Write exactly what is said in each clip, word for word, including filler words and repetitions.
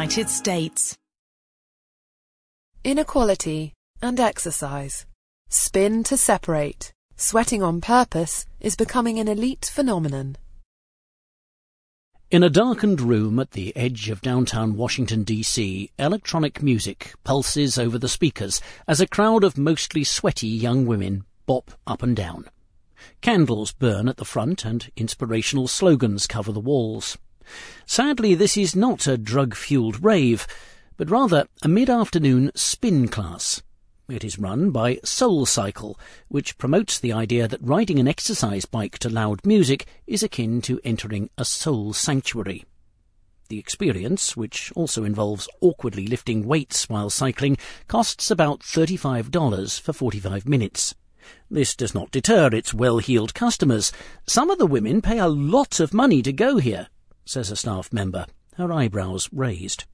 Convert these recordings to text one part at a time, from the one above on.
United States. Inequality and exercise. Spin to separate. Sweating on purpose is becoming an elite phenomenon. In a darkened room at the edge of downtown Washington, D C, electronic music pulses over the speakers as a crowd of mostly sweaty young women bop up and down. Candles burn at the front and inspirational slogans cover the walls. Sadly, this is not a drug-fueled rave, but rather a mid-afternoon spin class. It is run by Soul Cycle, which promotes the idea that riding an exercise bike to loud music is akin to entering a soul sanctuary. The experience, which also involves awkwardly lifting weights while cycling, costs about thirty-five dollars for forty-five minutes. This does not deter its well-heeled customers. Some of the women pay a lot of money to go here, says a staff member, her eyebrows raised.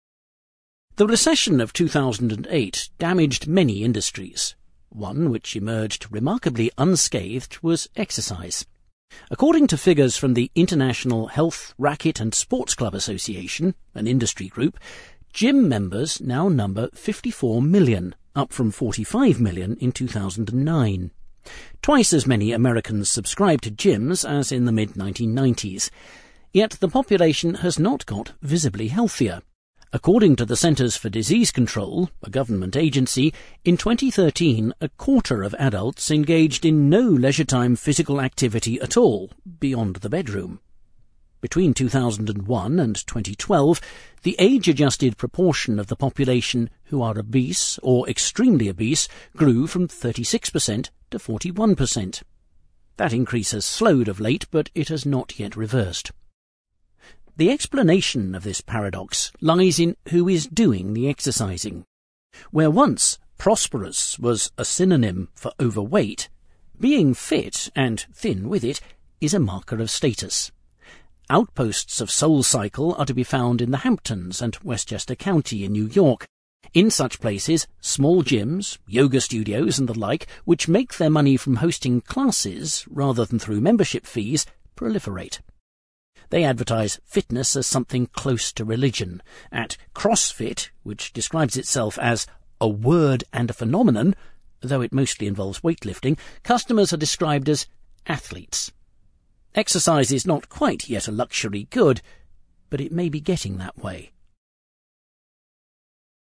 The recession of two thousand eight damaged many industries. One which emerged remarkably unscathed was exercise. According to figures from the International Health, Racket and Sports Club Association, an industry group, gym members now number fifty-four million, up from forty-five million in two thousand nine. Twice as many Americans subscribe to gyms as in the mid nineteen nineties. Yet the population has not got visibly healthier. According to the Centers for Disease Control, a government agency, in twenty thirteen a quarter of adults engaged in no leisure-time physical activity at all, beyond the bedroom. Between two thousand one and twenty twelve, the age-adjusted proportion of the population who are obese or extremely obese grew from thirty-six percent to forty-one percent. That increase has slowed of late, but it has not yet reversed. The explanation of this paradox lies in who is doing the exercising. Where once prosperous was a synonym for overweight, being fit, and thin with it, is a marker of status. Outposts of Soul Cycle are to be found in the Hamptons and Westchester County in New York. In such places, small gyms, yoga studios and the like, which make their money from hosting classes rather than through membership fees, proliferate. They advertise fitness as something close to religion. At CrossFit, which describes itself as a word and a phenomenon, though it mostly involves weightlifting, customers are described as athletes. Exercise is not quite yet a luxury good, but it may be getting that way.